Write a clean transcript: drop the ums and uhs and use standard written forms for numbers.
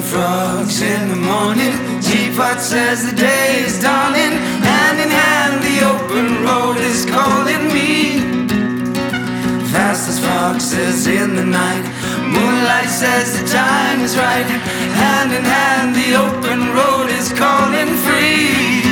frogs in the morning. Teapot says the day is dawning. Hand in hand, the open road is calling me. Fast as foxes in the night. Moonlight says the time is right. Hand in hand, the open road is calling free.